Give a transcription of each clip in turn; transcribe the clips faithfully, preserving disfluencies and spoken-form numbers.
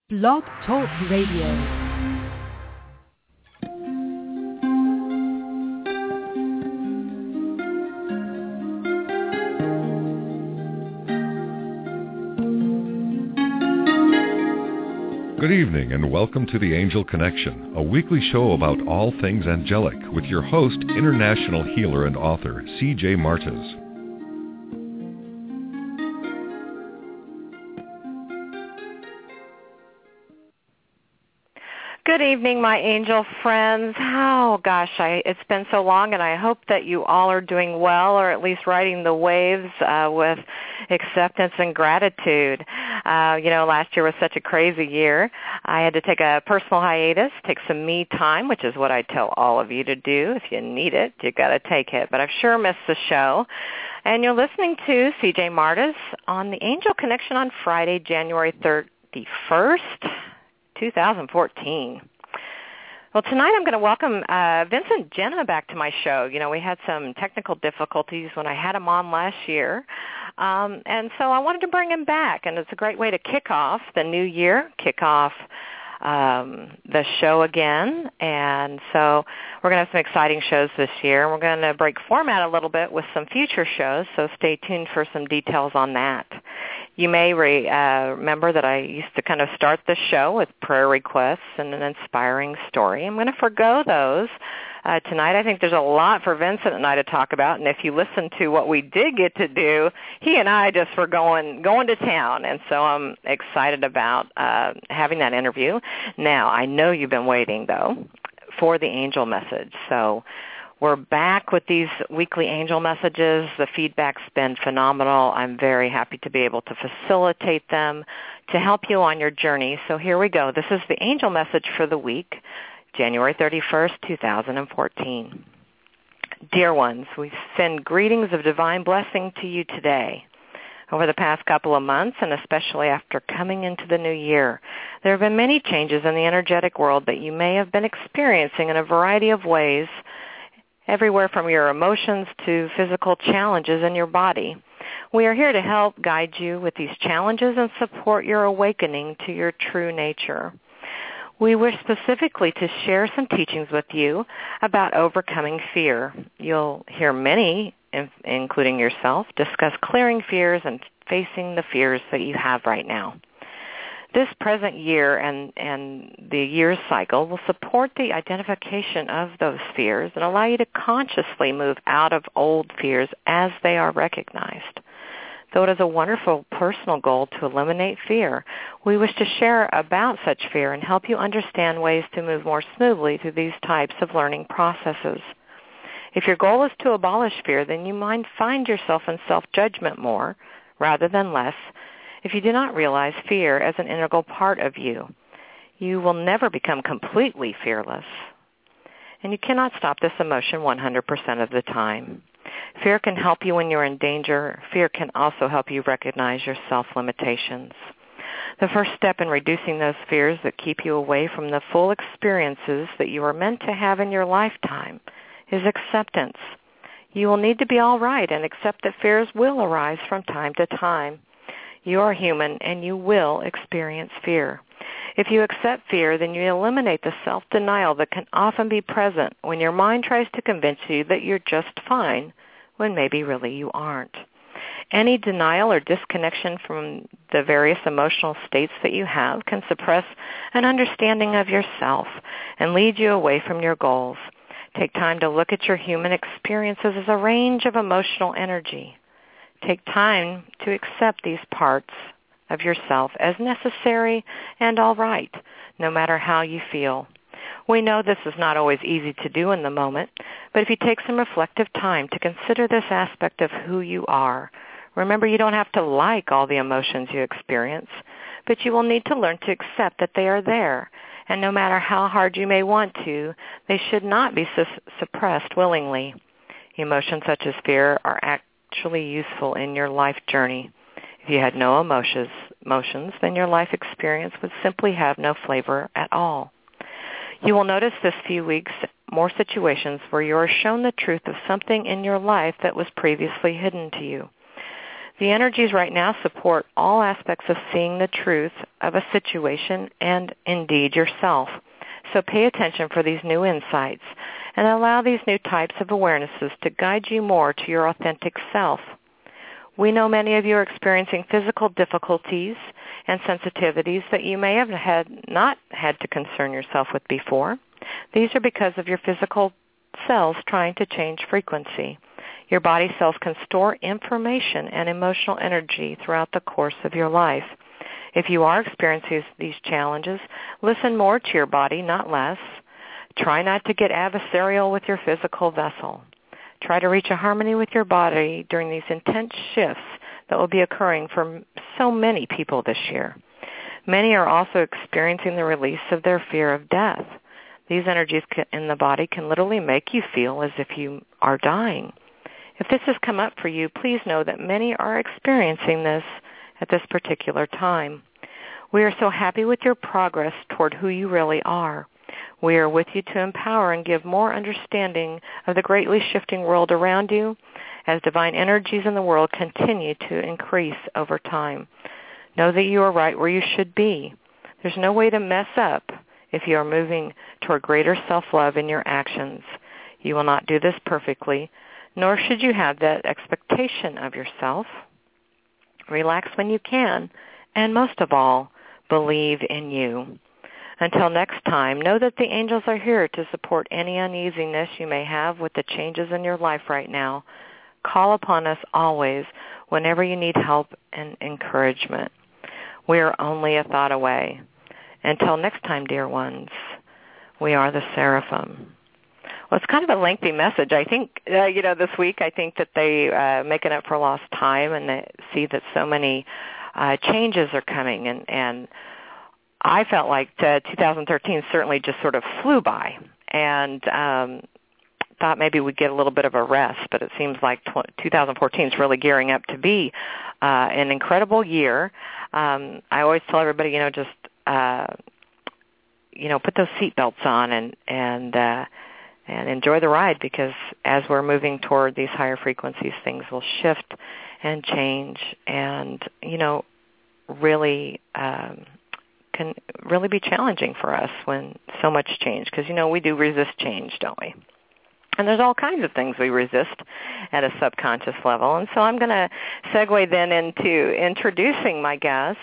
Blog Talk Radio. Good evening and welcome to The Angel Connection, a weekly show about all things angelic with your host, international healer and author, C J Martis. Good evening, my angel friends. Oh, gosh, I, it's been so long, and I hope that you all are doing well, or at least riding the waves uh, with acceptance and gratitude. Uh, you know, last year was such a crazy year. I had to take a personal hiatus, take some me time, which is what I tell all of you to do. If you need it, you got to take it. But I've sure missed the show. And you're listening to C J Martis on The Angel Connection on Friday, January thirty-first. twenty fourteen. Well, tonight I'm going to welcome uh, Vincent Genna back to my show. You know, we had some technical difficulties when I had him on last year, um, and so I wanted to bring him back, and it's a great way to kick off the new year, kick off um, the show again, and so we're going to have some exciting shows this year. We're going to break format a little bit with some future shows, so stay tuned for some details on that. You may re, uh, remember that I used to kind of start the show with prayer requests and an inspiring story. I'm going to forgo those uh, tonight. I think there's a lot for Vincent and I to talk about, and if you listen to what we did get to do, he and I just were going going to town, and so I'm excited about uh, having that interview. Now, I know you've been waiting, though, for the angel message, so we're back with these weekly angel messages. The feedback's been phenomenal. I'm very happy to be able to facilitate them to help you on your journey. So here we go. This is the angel message for the week, January thirty-first, twenty fourteen. Dear ones, we send greetings of divine blessing to you today. Over the past couple of months, and especially after coming into the new year, there have been many changes in the energetic world that you may have been experiencing in a variety of ways, everywhere from your emotions to physical challenges in your body. We are here to help guide you with these challenges and support your awakening to your true nature. We wish specifically to share some teachings with you about overcoming fear. You'll hear many, including yourself, discuss clearing fears and facing the fears that you have right now. This present year and, and the year's cycle will support the identification of those fears and allow you to consciously move out of old fears as they are recognized. Though it is a wonderful personal goal to eliminate fear, we wish to share about such fear and help you understand ways to move more smoothly through these types of learning processes. If your goal is to abolish fear, then you might find yourself in self-judgment more rather than less, if you do not realize fear as an integral part of you. You will never become completely fearless, and you cannot stop this emotion one hundred percent of the time. Fear can help you when you're in danger. Fear can also help you recognize your self-limitations. The first step in reducing those fears that keep you away from the full experiences that you are meant to have in your lifetime is acceptance. You will need to be all right and accept that fears will arise from time to time. You are human, and you will experience fear. If you accept fear, then you eliminate the self-denial that can often be present when your mind tries to convince you that you're just fine, when maybe really you aren't. Any denial or disconnection from the various emotional states that you have can suppress an understanding of yourself and lead you away from your goals. Take time to look at your human experiences as a range of emotional energy. Take time to accept these parts of yourself as necessary and all right, no matter how you feel. We know this is not always easy to do in the moment, but if you take some reflective time to consider this aspect of who you are, remember you don't have to like all the emotions you experience, but you will need to learn to accept that they are there, and no matter how hard you may want to, they should not be su- suppressed willingly. Emotions such as fear are act actually useful in your life journey. If you had no emotions, emotions, then your life experience would simply have no flavor at all. You will notice this few weeks more situations where you are shown the truth of something in your life that was previously hidden to you. The energies right now support all aspects of seeing the truth of a situation and indeed yourself. So pay attention for these new insights and allow these new types of awarenesses to guide you more to your authentic self. We know many of you are experiencing physical difficulties and sensitivities that you may have had not had to concern yourself with before. These are because of your physical cells trying to change frequency. Your body cells can store information and emotional energy throughout the course of your life. If you are experiencing these challenges, listen more to your body, not less. Try not to get adversarial with your physical vessel. Try to reach a harmony with your body during these intense shifts that will be occurring for so many people this year. Many are also experiencing the release of their fear of death. These energies in the body can literally make you feel as if you are dying. If this has come up for you, please know that many are experiencing this at this particular time. We are so happy with your progress toward who you really are. We are with you to empower and give more understanding of the greatly shifting world around you as divine energies in the world continue to increase over time. Know that you are right where you should be. There's no way to mess up if you are moving toward greater self-love in your actions. You will not do this perfectly, nor should you have that expectation of yourself. Relax when you can, and most of all, believe in you. Until next time, know that the angels are here to support any uneasiness you may have with the changes in your life right now. Call upon us always whenever you need help and encouragement. We are only a thought away. Until next time, dear ones, we are the Seraphim. Well, it's kind of a lengthy message. I think, uh, you know, this week I think that they uh, making up for lost time, and they see that so many uh, changes are coming, and, and I felt like uh, two thousand thirteen certainly just sort of flew by, and um, thought maybe we'd get a little bit of a rest, but it seems like two thousand fourteen is really gearing up to be uh, an incredible year. Um, I always tell everybody, you know, just, uh, you know, put those seatbelts on and, and, uh, and enjoy the ride, because as we're moving toward these higher frequencies, things will shift and change and, you know, really um, can really be challenging for us when so much change, because, you know, we do resist change, don't we? And there's all kinds of things we resist at a subconscious level. And so I'm going to segue then into introducing my guests.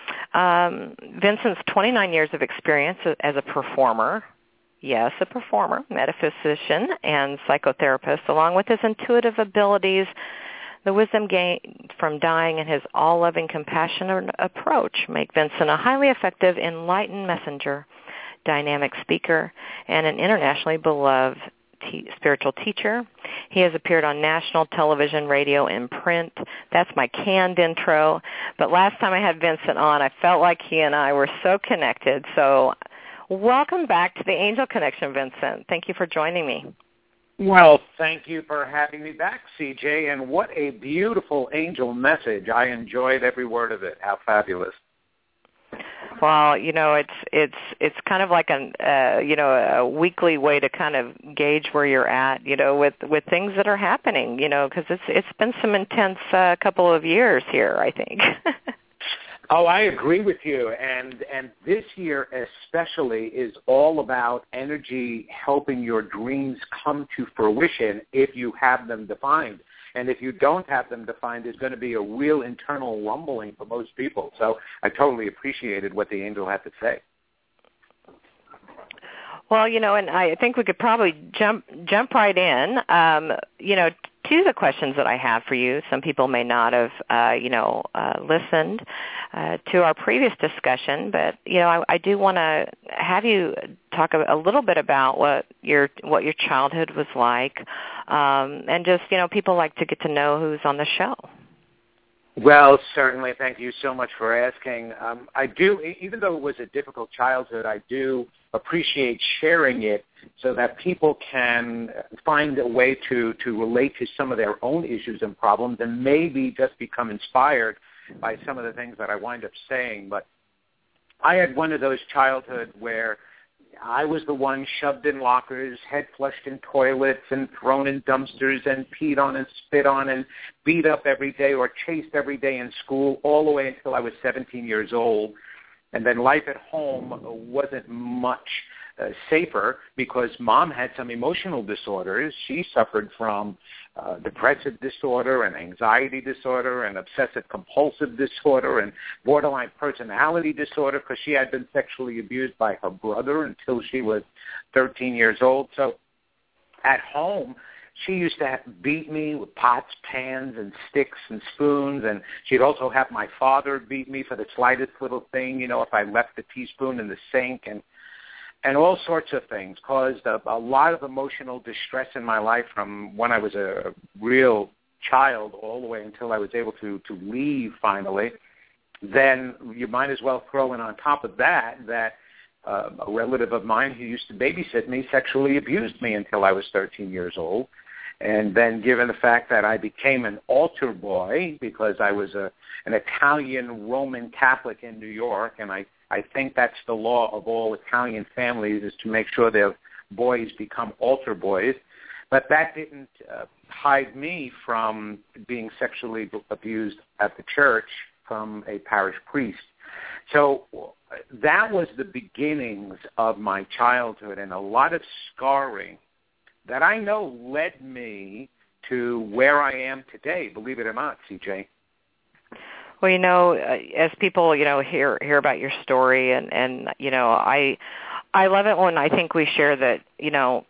Um, Vincent's twenty-nine years of experience as a performer, yes, a performer, metaphysician, and psychotherapist, along with his intuitive abilities, the wisdom gained from dying, and his all-loving, compassionate approach make Vincent a highly effective, enlightened messenger, dynamic speaker, and an internationally beloved T- spiritual teacher. He has appeared on national television, radio, and print. That's my canned intro. But last time I had Vincent on, I felt like he and I were so connected. So welcome back to the Angel Connection, Vincent. Thank you for joining me. Well, thank you for having me back, C J, and what a beautiful angel message. I enjoyed every word of it. How fabulous. Well, you know, it's it's it's kind of like an uh, you know a weekly way to kind of gauge where you're at, you know, with with things that are happening, you know, because it's it's been some intense uh, couple of years here, I think. Oh, I agree with you, and and this year especially is all about energy helping your dreams come to fruition if you have them defined. And if you don't have them defined, there's going to be a real internal rumbling for most people. So I totally appreciated what the angel had to say. Well, you know, and I think we could probably jump jump right in. Um, you know, to the questions that I have for you. Some people may not have, uh, you know, uh, listened uh, to our previous discussion, but you know, I, I do want to have you talk a, a little bit about what your what your childhood was like, um, and just you know, people like to get to know who's on the show. Well, certainly. Thank you so much for asking. Um, I do, even though it was a difficult childhood, I do appreciate sharing it so that people can find a way to, to relate to some of their own issues and problems and maybe just become inspired by some of the things that I wind up saying. But I had one of those childhoods where I was the one shoved in lockers, head flushed in toilets, and thrown in dumpsters, and peed on and spit on and beat up every day or chased every day in school all the way until I was seventeen years old. And then life at home wasn't much uh, safer because Mom had some emotional disorders. She suffered from uh, depressive disorder and anxiety disorder and obsessive-compulsive disorder and borderline personality disorder because she had been sexually abused by her brother until she was thirteen years old. So at home, she used to have, beat me with pots, pans, and sticks and spoons, and she'd also have my father beat me for the slightest little thing, you know, if I left the teaspoon in the sink, and and all sorts of things caused a, a lot of emotional distress in my life from when I was a real child all the way until I was able to, to leave finally. Then you might as well throw in on top of that that uh, a relative of mine who used to babysit me sexually abused me until I was thirteen years old. And then given the fact that I became an altar boy because I was a, an Italian Roman Catholic in New York, and I, I think that's the law of all Italian families is to make sure their boys become altar boys. But that didn't uh, hide me from being sexually abused at the church from a parish priest. So that was the beginnings of my childhood and a lot of scarring that I know led me to where I am today, believe it or not, C J. Well, you know, as people, you know, hear hear about your story, and, and you know, I I love it when I think we share that, you know,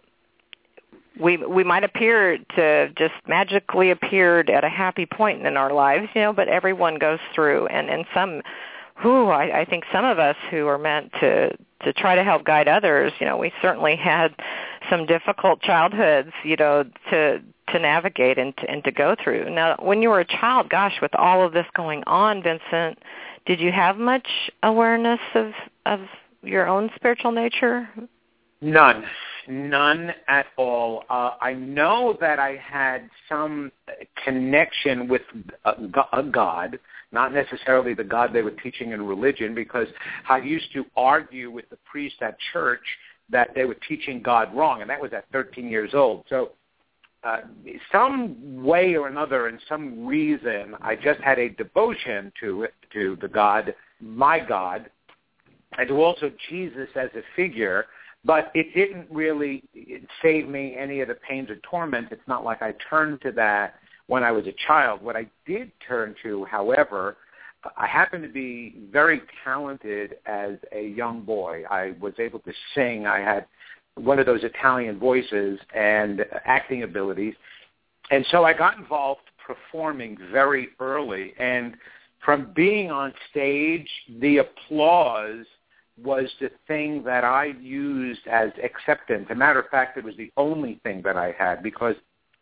we we might appear to just magically appeared at a happy point in our lives, you know, but everyone goes through, and, and some, who I, I think some of us who are meant to, to try to help guide others, you know, we certainly had some difficult childhoods, you know, to to navigate and to, and to go through. Now, when you were a child, gosh, with all of this going on, Vincent, did you have much awareness of of your own spiritual nature? None. None at all. Uh, I know that I had some connection with a, a God, not necessarily the God they were teaching in religion, because I used to argue with the priest at church that they were teaching God wrong, and that was at thirteen years old. So uh, some way or another, and some reason, I just had a devotion to it, to the God, my God, and to also Jesus as a figure, but it didn't really save me any of the pains or torment. It's not like I turned to that when I was a child. What I did turn to, however, I happened to be very talented as a young boy. I was able to sing. I had one of those Italian voices and acting abilities. And so I got involved performing very early. And from being on stage, the applause was the thing that I used as acceptance. As a matter of fact, it was the only thing that I had, because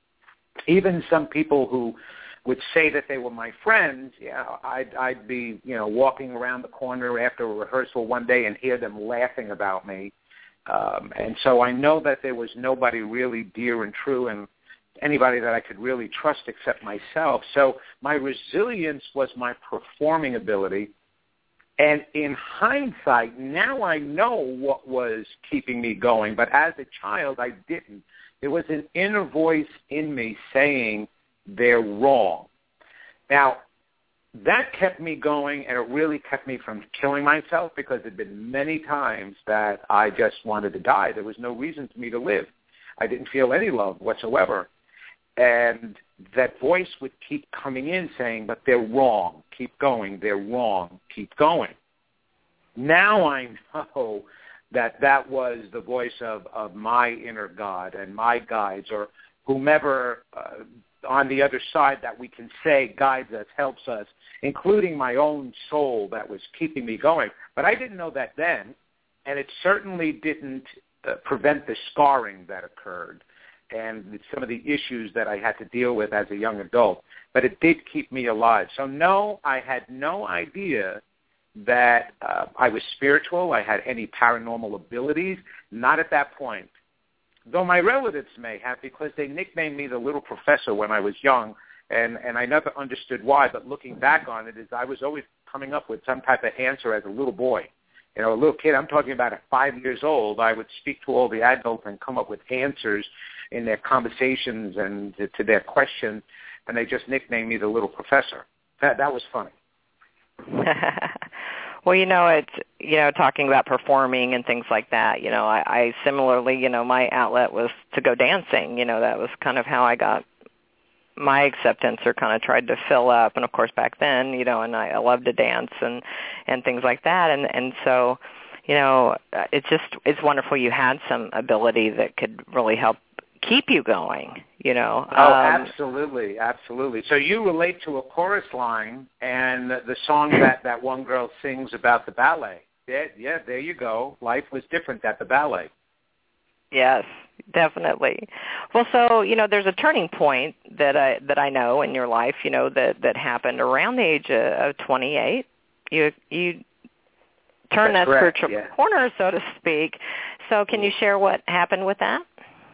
even some people who would say that they were my friends, yeah, I'd, I'd be, you know, walking around the corner after a rehearsal one day and hear them laughing about me. Um, and so I know that there was nobody really dear and true and anybody that I could really trust except myself. So my resilience was my performing ability. And in hindsight, now I know what was keeping me going. But as a child, I didn't. There was an inner voice in me saying, they're wrong. Now, that kept me going, and it really kept me from killing myself, because there had been many times that I just wanted to die. There was no reason for me to live. I didn't feel any love whatsoever. And that voice would keep coming in saying, but they're wrong. Keep going. They're wrong. Keep going. Now I know that that was the voice of, of my inner God and my guides, or whomever uh, on the other side that we can say guides us, helps us, including my own soul that was keeping me going. But I didn't know that then, and it certainly didn't uh, prevent the scarring that occurred and some of the issues that I had to deal with as a young adult. But it did keep me alive. So no, I had no idea that uh, I was spiritual, I had any paranormal abilities, not at that point. Though my relatives may have, because they nicknamed me the little professor when I was young, and, and I never understood why, but looking back on it, is I was always coming up with some type of answer as a little boy. You know, a little kid, I'm talking about at five years old, I would speak to all the adults and come up with answers in their conversations and to, to their questions, and they just nicknamed me the little professor. That, that was funny. Well, you know, it's, you know, talking about performing and things like that, you know, I, I similarly, you know, my outlet was to go dancing. You know, that was kind of how I got my acceptance, or kind of tried to fill up. And of course back then, you know, and I, I loved to dance and, and things like that. And, and so, you know, it's just, it's wonderful you had some ability that could really help keep you going, you know. Oh, um, absolutely, absolutely. So you relate to a chorus line and the song that, that one girl sings about the ballet. Yeah, yeah, there you go. Life was different at the ballet. Yes, definitely. Well, so, you know, there's a turning point that I that I know in your life, you know, that, that happened around the age of, of twenty-eight. You you turned That's that correct, spiritual yeah. corner, so to speak. So can you share what happened with that?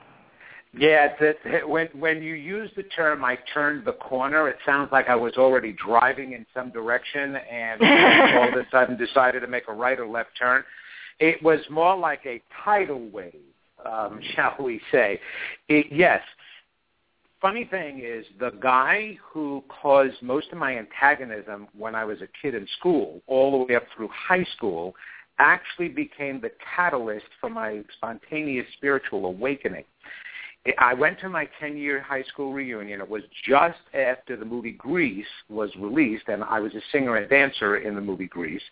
Yeah, that when when you use the term "I turned the corner," it sounds like I was already driving in some direction and all of a sudden decided to make a right or left turn. It was more like a tidal wave, um, shall we say. It, yes. Funny thing is, the guy who caused most of my antagonism when I was a kid in school, all the way up through high school, actually became the catalyst for my spontaneous spiritual awakening. I went to my ten-year high school reunion. It was just after the movie Grease was released, and I was a singer and dancer in the movie Grease.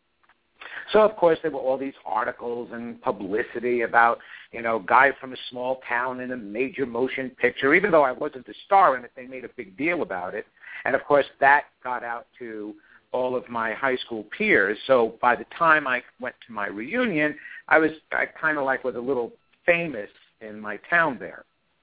So, of course, there were all these articles and publicity about, you know, guy from a small town in a major motion picture. Even though I wasn't the star in it, they made a big deal about it. And, of course, that got out to all of my high school peers. So by the time I went to my reunion, I was I kind of like was a little famous in my town there.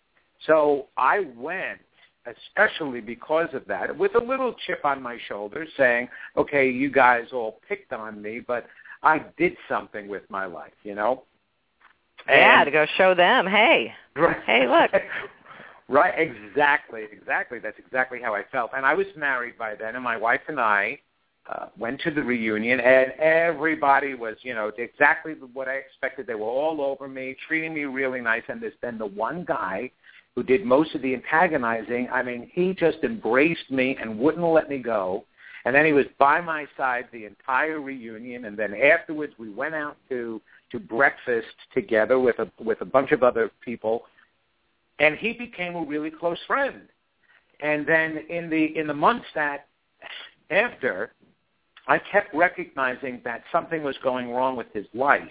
So I went, especially because of that, with a little chip on my shoulder saying, okay, you guys all picked on me, but I did something with my life, you know? Yeah, and, to go show them, hey, right, hey, look. Right, exactly, exactly. That's exactly how I felt. And I was married by then, and my wife and I uh, went to the reunion, and everybody was, you know, exactly what I expected. They were all over me, treating me really nice. And there's then the one guy who did most of the antagonizing. I mean, he just embraced me and wouldn't let me go. And then he was by my side the entire reunion. And then afterwards, we went out to to breakfast together with a with a bunch of other people. And he became a really close friend. And then in the in the months that after, I kept recognizing that something was going wrong with his life,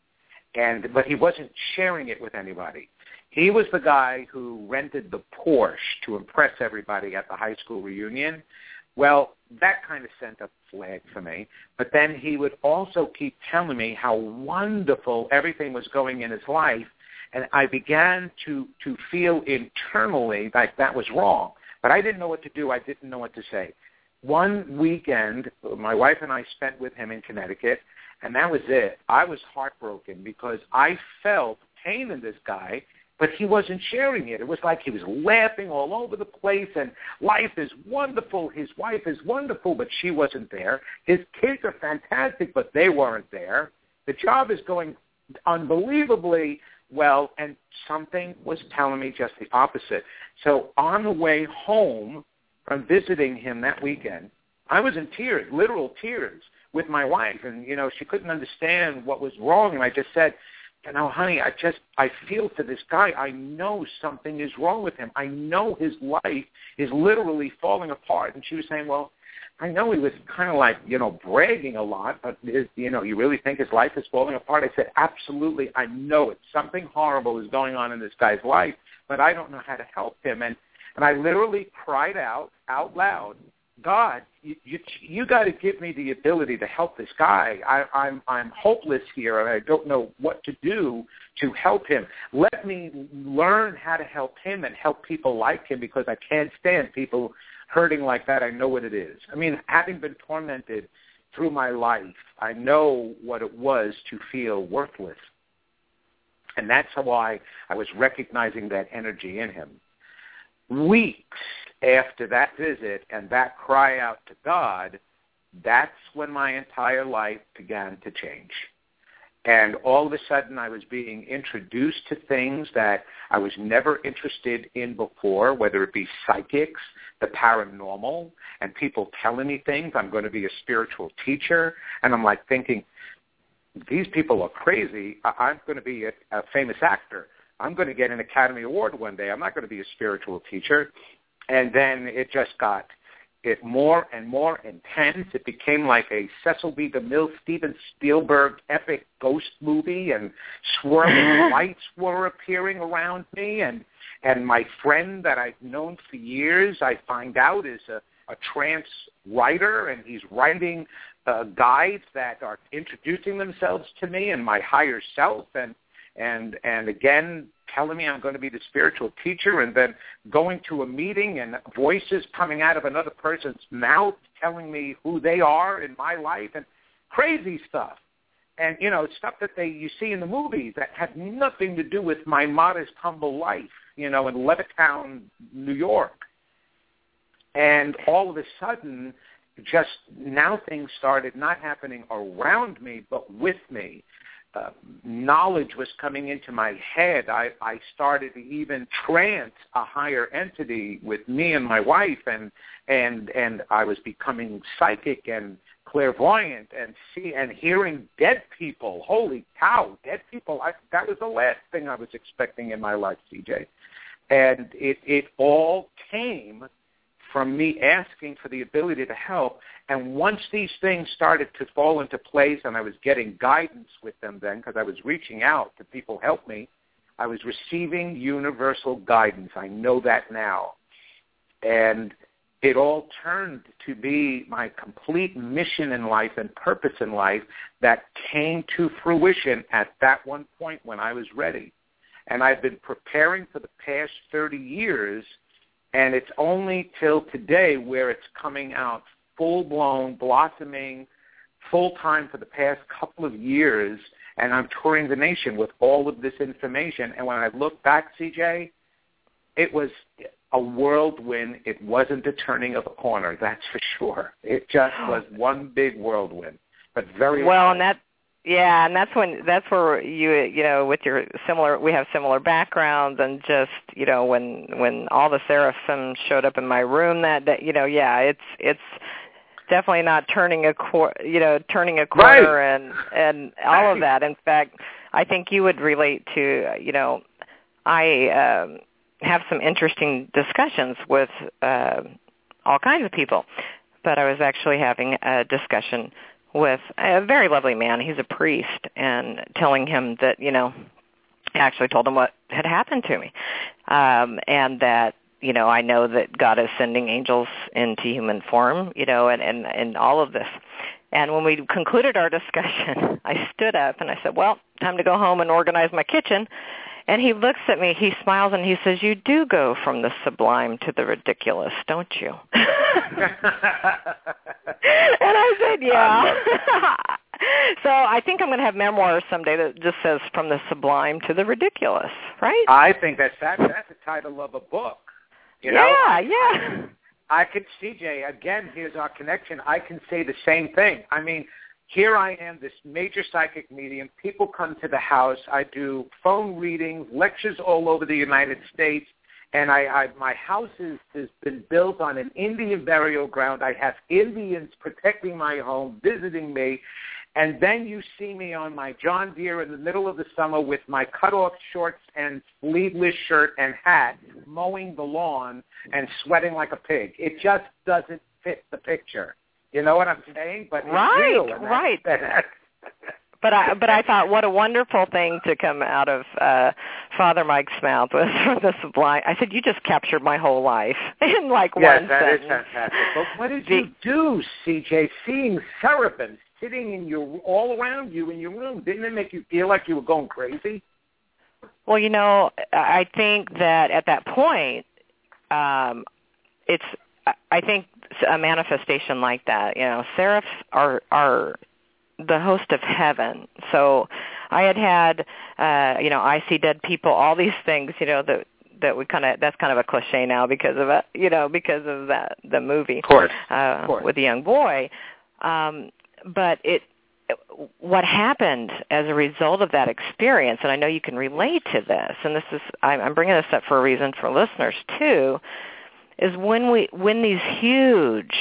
and but he wasn't sharing it with anybody. He was the guy who rented the Porsche to impress everybody at the high school reunion. Well, that kind of sent up a flag for me. But then he would also keep telling me how wonderful everything was going in his life, and I began to, to feel internally like that was wrong. But I didn't know what to do. I didn't know what to say. One weekend, my wife and I spent with him in Connecticut, and that was it. I was heartbroken because I felt pain in this guy, but he wasn't sharing it. It was like he was laughing all over the place, and life is wonderful. His wife is wonderful, but she wasn't there. His kids are fantastic, but they weren't there. The job is going unbelievably well, and something was telling me just the opposite. So on the way home from visiting him that weekend, I was in tears, literal tears, with my wife. And, you know, she couldn't understand what was wrong. And I just said, you know, honey, I just, I feel for this guy. I know something is wrong with him. I know his life is literally falling apart. And she was saying, well, I know he was kind of like, you know, bragging a lot, but, is, you know, you really think his life is falling apart? I said, absolutely, I know it. Something horrible is going on in this guy's life, but I don't know how to help him. And, and I literally cried out, out loud, God, you you, you got to give me the ability to help this guy. I, I'm I'm hopeless here, and I don't know what to do to help him. Let me learn how to help him and help people like him, because I can't stand people hurting like that. I know what it is. I mean, having been tormented through my life, I know what it was to feel worthless. And that's why I was recognizing that energy in him. Weeks after that visit and that cry out to God, that's when my entire life began to change. And all of a sudden I was being introduced to things that I was never interested in before, whether it be psychics, the paranormal, and people telling me things. I'm going to be a spiritual teacher. And I'm like thinking, these people are crazy. I'm going to be a, a famous actor. I'm going to get an Academy Award one day. I'm not going to be a spiritual teacher. And then it just got it more and more intense. It became like a Cecil B. DeMille, Steven Spielberg epic ghost movie, and swirling lights were appearing around me. And and my friend that I've known for years, I find out is a, a trance writer, and he's writing uh, guides that are introducing themselves to me and my higher self, and and and again telling me I'm going to be the spiritual teacher, and then going to a meeting and voices coming out of another person's mouth telling me who they are in my life, and crazy stuff. And, you know, stuff that they you see in the movies that had nothing to do with my modest, humble life, you know, in Levittown, New York. And all of a sudden, just now things started not happening around me, but with me. Uh, knowledge was coming into my head. I, I started to even trance a higher entity with me and my wife, and and and I was becoming psychic and clairvoyant and see and hearing dead people. Holy cow, dead people! I, that was the last thing I was expecting in my life, C J. And it it all came from me asking for the ability to help. And once these things started to fall into place, and I was getting guidance with them then, because I was reaching out to people help me, I was receiving universal guidance. I know that now. And it all turned to be my complete mission in life and purpose in life that came to fruition at that one point when I was ready. And I've been preparing for the past thirty years, and it's only till today where it's coming out full-blown, blossoming, full-time for the past couple of years, and I'm touring the nation with all of this information. And when I look back, C J, it was a whirlwind. It wasn't the turning of a corner, that's for sure. It just was one big whirlwind, but very well, high. and that yeah, and that's when that's where you you know with your similar we have similar backgrounds, and just you know when when all the seraphim showed up in my room that day, you know yeah it's it's definitely not turning a cor- you know turning a corner right. and and all of that. In fact, I think you would relate to you know I um, have some interesting discussions with uh, all kinds of people, but I was actually having a discussion with a very lovely man. He's a priest, and telling him that, you know, I actually told him what had happened to me, um, and that, you know, I know that God is sending angels into human form, you know, and, and, and all of this. And when we concluded our discussion, I stood up and I said, well, time to go home and organize my kitchen. And he looks at me, he smiles, and he says, you do go from the sublime to the ridiculous, don't you? And I said, yeah. So I think I'm going to have memoirs someday that just says from the sublime to the ridiculous, right? I think that's, that, that's the title of a book. You know? Yeah, yeah. I could, C J, again, here's our connection. I can say the same thing. I mean, here I am, this major psychic medium. People come to the house. I do phone readings, lectures all over the United States, and I, I my house is, has been built on an Indian burial ground. I have Indians protecting my home, visiting me, and then you see me on my John Deere in the middle of the summer with my cut-off shorts and sleeveless shirt and hat, mowing the lawn and sweating like a pig. It just doesn't fit the picture. You know what I'm saying? But it's right, real, and right. That's, that's but I, but I thought, what a wonderful thing to come out of uh, Father Mike's mouth was from the sublime. I said, you just captured my whole life in like yes, one that sentence. is fantastic. But what did you do, C J? Seeing seraphim sitting in your all around you in your room, didn't it make you feel like you were going crazy? Well, you know, I think that at that point, um, it's. I think a manifestation like that, you know, seraphs are are the host of heaven. So I had had, uh, you know, I see dead people, all these things, you know, that that we kind of, that's kind of a cliche now because of it, you know, because of that, the movie of course. Uh, of course. with the young boy. Um, but it, what happened as a result of that experience, and I know you can relate to this, and this is I'm bringing this up for a reason for listeners too, is when we when these huge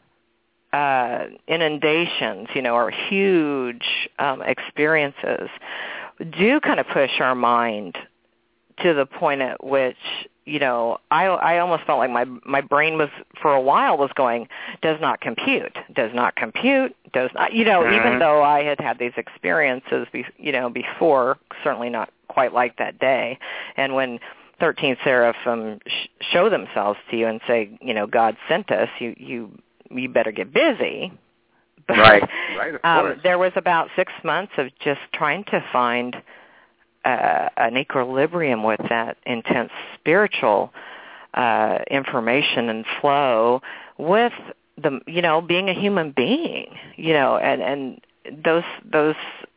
uh, inundations, you know, or huge um, experiences do kind of push our mind to the point at which, you know, I, I almost felt like my my brain was, for a while, was going, does not compute, does not compute, does not, you know, mm-hmm. even though I had had these experiences, be, you know, before, certainly not quite like that day. And when thirteen seraphim sh- show themselves to you and say, you know, God sent us, you you, you better get busy. But, right, right, of um, course. There was about six months of just trying to find Uh, an equilibrium with that intense spiritual uh, information and flow with the, you know, being a human being, you know, and, and those those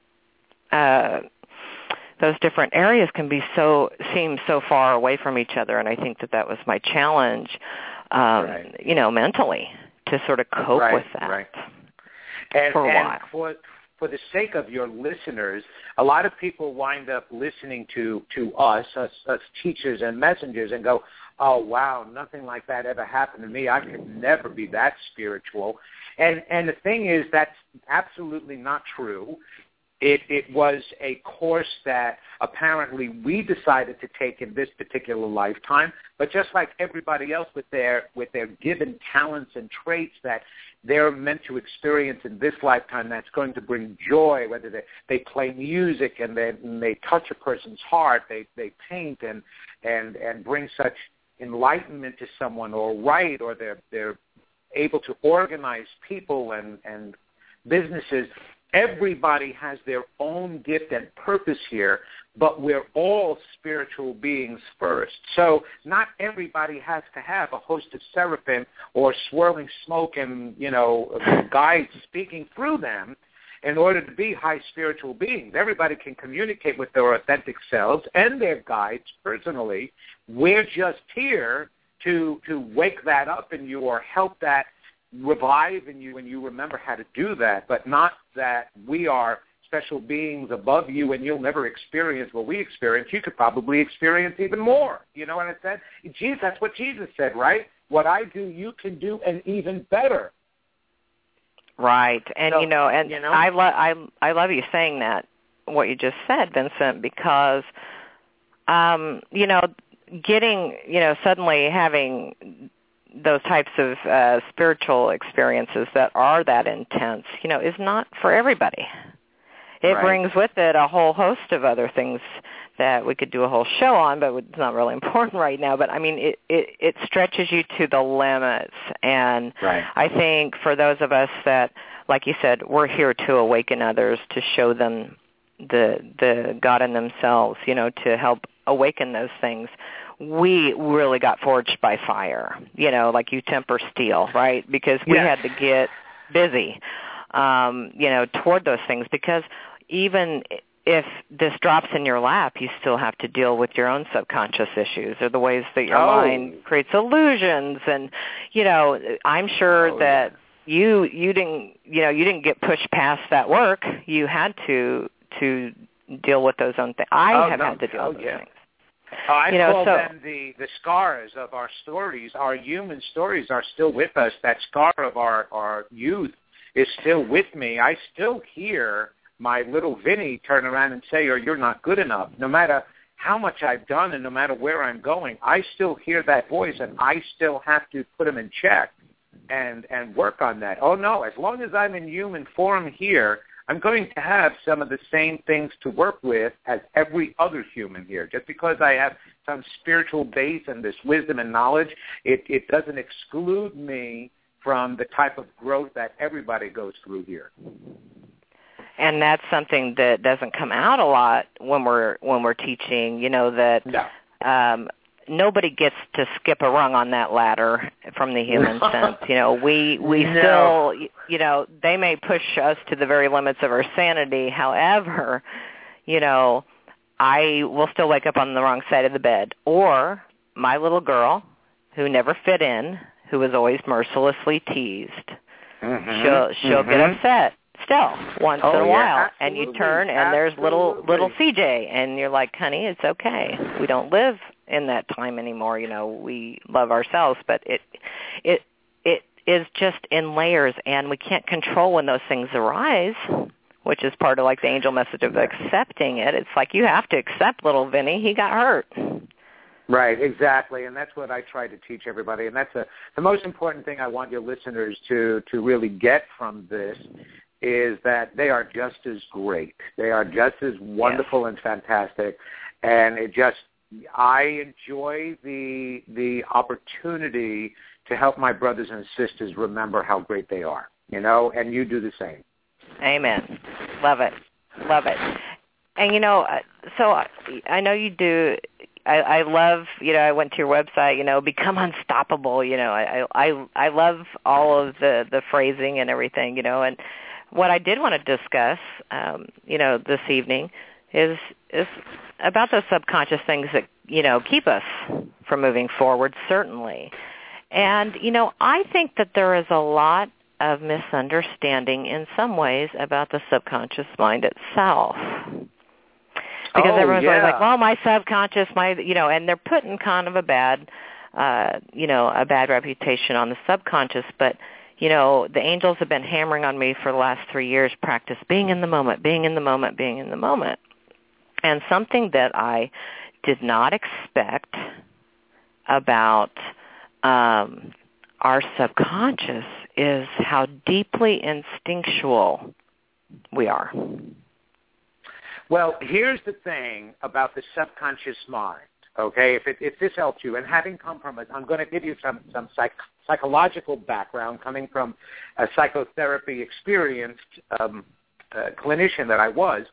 uh, those different areas can be so seem so far away from each other, and I think that that was my challenge, um, right. you know, mentally to sort of cope right, with that right. and, for a and while. For, For the sake of your listeners, a lot of people wind up listening to, to us, us, us teachers and messengers, and go, oh, wow, nothing like that ever happened to me. I could never be that spiritual. And and the thing is, that's absolutely not true. It, it was a course that apparently we decided to take in this particular lifetime, but just like everybody else with their with their given talents and traits that they're meant to experience in this lifetime, that's going to bring joy, whether they, they play music and they, and they touch a person's heart, they, they paint and, and, and bring such enlightenment to someone, or write, or they're, they're able to organize people and, and businesses. Everybody has their own gift and purpose here, but we're all spiritual beings first. So not everybody has to have a host of seraphim or swirling smoke and, you know, guides speaking through them in order to be high spiritual beings. Everybody can communicate with their authentic selves and their guides personally. We're just here to to wake that up in you, or help that revive in you when you remember how to do that, but not that we are special beings above you and you'll never experience what we experience. You could probably experience even more. You know what I said? Jesus, that's what Jesus said, right? What I do, you can do, and even better. Right, and so, you know, and you know? I love I I love you saying that, what you just said, Vincent, because um, you know, getting, you know, suddenly having those types of uh, spiritual experiences that are that intense, you know, is not for everybody. It right. brings with it a whole host of other things that we could do a whole show on, but it's not really important right now. But, I mean, it, it, it stretches you to the limits. And right. I think for those of us that, like you said, we're here to awaken others, to show them the the God in themselves, you know, to help awaken those things. We really got forged by fire, you know, like you temper steel, right? Because we yes. had to get busy, um, you know, toward those things, because even if this drops in your lap, you still have to deal with your own subconscious issues, or the ways that your oh. mind creates illusions. And, you know, I'm sure oh, that yeah. you you didn't, you know, you didn't get pushed past that work. You had to to deal with those own things. I oh, have no. had to deal oh, with those yeah. things. Oh, I you know, call so, them the, the scars of our stories. Our human stories are still with us. That scar of our, our youth is still with me. I still hear my little Vinny turn around and say, or you're not good enough. No matter how much I've done and no matter where I'm going, I still hear that voice, and I still have to put him in check and, and work on that. Oh, no, as long as I'm in human form here, I'm going to have some of the same things to work with as every other human here. Just because I have some spiritual base and this wisdom and knowledge, it, it doesn't exclude me from the type of growth that everybody goes through here. And that's something that doesn't come out a lot when we're when we're teaching, you know, that no. um, nobody gets to skip a rung on that ladder from the human sense. You know, we we no. still, you know, they may push us to the very limits of our sanity. However, you know, I will still wake up on the wrong side of the bed. Or my little girl, who never fit in, who was always mercilessly teased, mm-hmm. she'll she'll mm-hmm. get upset. still once oh, in a yeah, while. absolutely. And you turn and absolutely. there's little little C J, and you're like, honey, it's okay. We don't live in that time anymore. You know, we love ourselves, but it it it is just in layers, and we can't control when those things arise, which is part of like the angel message of accepting it. It's like you have to accept little Vinny. He got hurt. Right, exactly, and that's what I try to teach everybody, and that's a, the most important thing I want your listeners to, to really get from this is that they are just as great. They are just as wonderful yes. and fantastic, and it just, I enjoy the the opportunity to help my brothers and sisters remember how great they are, you know, and you do the same. Amen. Love it. Love it. And, you know, so I know you do, I, I love, you know, I went to your website, you know, become unstoppable, you know, I I, I love all of the, the phrasing and everything, you know, and what I did want to discuss, um, you know, this evening is is about those subconscious things that, you know, keep us from moving forward, certainly. And, you know, I think that there is a lot of misunderstanding in some ways about the subconscious mind itself. Because oh, everyone's yeah. always like, well, my subconscious, my, you know, and they're putting kind of a bad, uh, you know, a bad reputation on the subconscious. But, you know, the angels have been hammering on me for the last three years, practice being in the moment, being in the moment, being in the moment. And something that I did not expect about um, our subconscious is how deeply instinctual we are. Well, here's the thing about the subconscious mind, okay, if, it, if this helps you, and having come from it, I'm going to give you some, some psych, psychological background coming from a psychotherapy experienced um, uh, clinician that I was.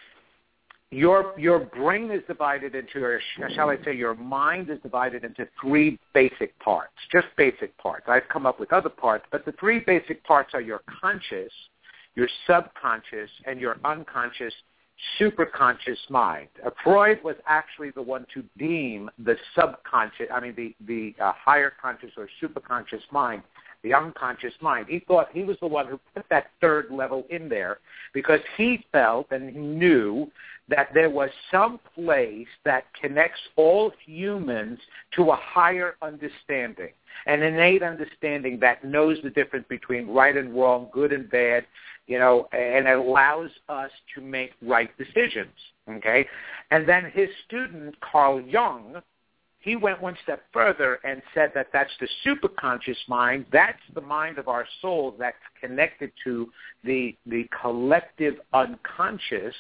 Your your brain is divided into, or shall I say, your mind is divided into three basic parts, just basic parts. I've come up with other parts, but the three basic parts are your conscious, your subconscious, and your unconscious, superconscious mind. Uh, Freud was actually the one to deem the subconscious, I mean the, the uh, higher conscious or superconscious mind, the unconscious mind. He thought he was the one who put that third level in there because he felt and he knew that there was some place that connects all humans to a higher understanding, an innate understanding that knows the difference between right and wrong, good and bad, you know, and allows us to make right decisions, okay? And then his student, Carl Jung, he went one step further and said that that's the superconscious mind. That's the mind of our soul that's connected to the the collective unconscious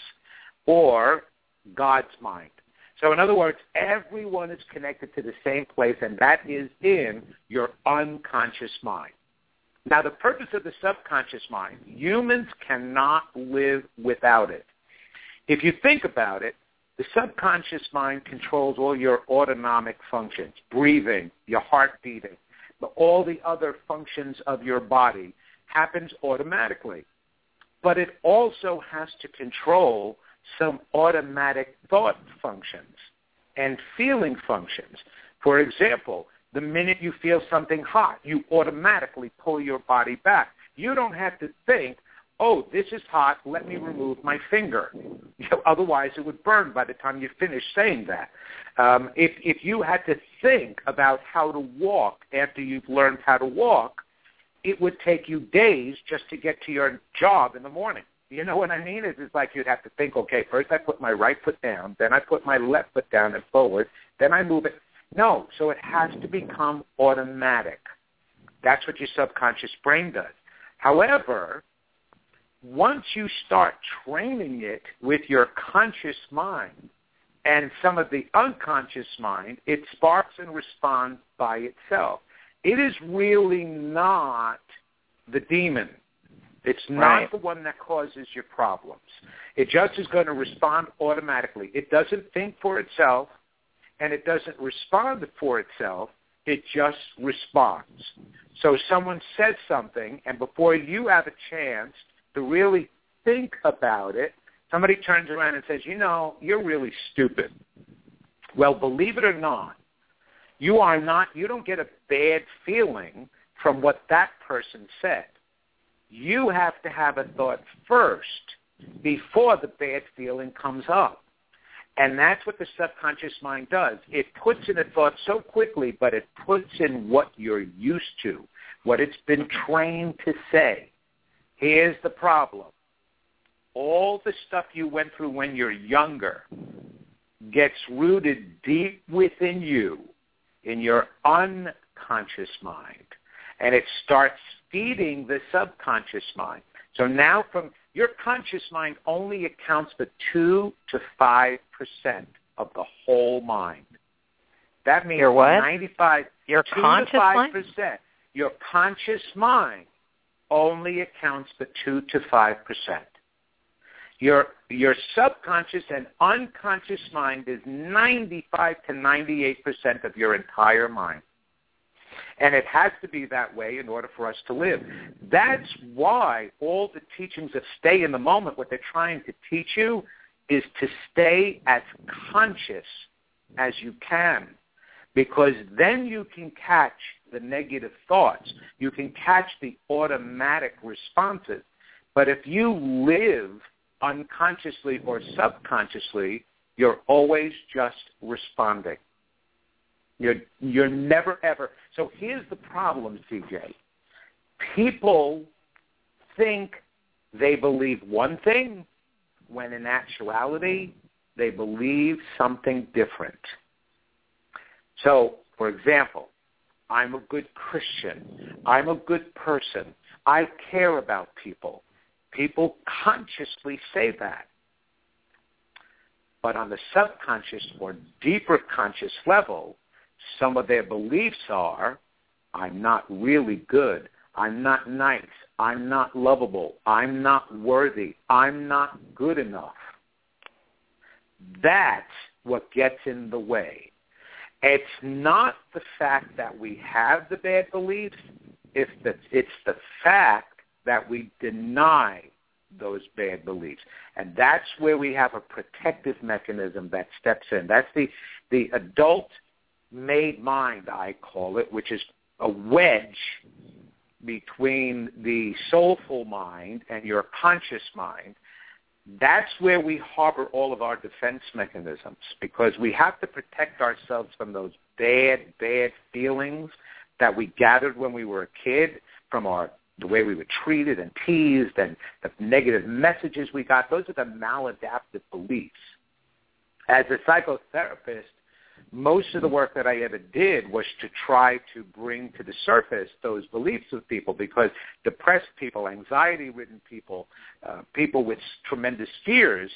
or God's mind. So in other words, everyone is connected to the same place, and that is in your unconscious mind. Now, the purpose of the subconscious mind, humans cannot live without it. If you think about it, the subconscious mind controls all your autonomic functions, breathing, your heart beating, but all the other functions of your body happens automatically. But it also has to control some automatic thought functions and feeling functions. For example, the minute you feel something hot, you automatically pull your body back. You don't have to think, oh, this is hot, let me remove my finger. You know, otherwise, it would burn by the time you finish saying that. Um, if, if you had to think about how to walk after you've learned how to walk, it would take you days just to get to your job in the morning. You know what I mean? It's like you'd have to think, okay, first I put my right foot down, then I put my left foot down and forward, then I move it. No, so it has to become automatic. That's what your subconscious brain does. However, once you start training it with your conscious mind and some of the unconscious mind, it sparks and responds by itself. It is really not the demon. It's not right. the one that causes your problems. It just is going to respond automatically. It doesn't think for itself, and it doesn't respond for itself. It just responds. So someone says something, and before you have a chance to really think about it, somebody turns around and says, you know, you're really stupid. Well, believe it or not, you are not, you don't get a bad feeling from what that person said. You have to have a thought first before the bad feeling comes up. And that's what the subconscious mind does. It puts in a thought so quickly, but it puts in what you're used to, what it's been trained to say. Here's the problem. All the stuff you went through when you're younger gets rooted deep within you, in your unconscious mind, and it starts feeding the subconscious mind. So now from your conscious mind only accounts for two to five percent of the whole mind. That means your what? ninety-five, your two conscious to five mind? percent. Your conscious mind only accounts for two to five percent. Your your subconscious and unconscious mind is ninety-five to ninety-eight percent of your entire mind. And it has to be that way in order for us to live. That's why all the teachings of stay in the moment, what they're trying to teach you is to stay as conscious as you can, because then you can catch the negative thoughts. You can catch the automatic responses. But if you live unconsciously or subconsciously, you're always just responding. You're, you're never, ever. So here's the problem, C J. People think they believe one thing when in actuality they believe something different. So, for example, I'm a good Christian. I'm a good person. I care about people. People consciously say that. But on the subconscious or deeper conscious level, some of their beliefs are, I'm not really good. I'm not nice. I'm not lovable. I'm not worthy. I'm not good enough. That's what gets in the way. It's not the fact that we have the bad beliefs. It's the, it's the fact that we deny those bad beliefs. And that's where we have a protective mechanism that steps in. That's the, the adult-made mind, I call it, which is a wedge between the soulful mind and your conscious mind. That's where we harbor all of our defense mechanisms, because we have to protect ourselves from those bad, bad feelings that we gathered when we were a kid, from our the way we were treated and teased and the negative messages we got. Those are the maladaptive beliefs. As a psychotherapist, most of the work that I ever did was to try to bring to the surface those beliefs of people, because depressed people, anxiety-ridden people, uh, people with tremendous fears,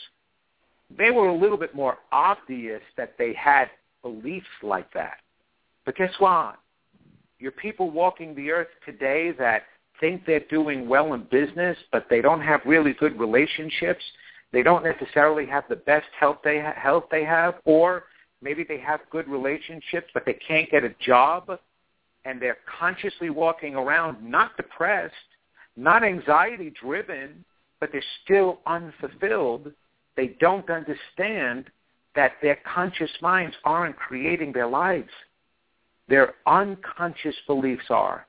they were a little bit more obvious that they had beliefs like that. But guess what? Your people walking the earth today that think they're doing well in business, but they don't have really good relationships, they don't necessarily have the best health they, ha- health they have, or maybe they have good relationships, but they can't get a job, and they're consciously walking around not depressed, not anxiety-driven, but they're still unfulfilled. They don't understand that their conscious minds aren't creating their lives. Their unconscious beliefs are.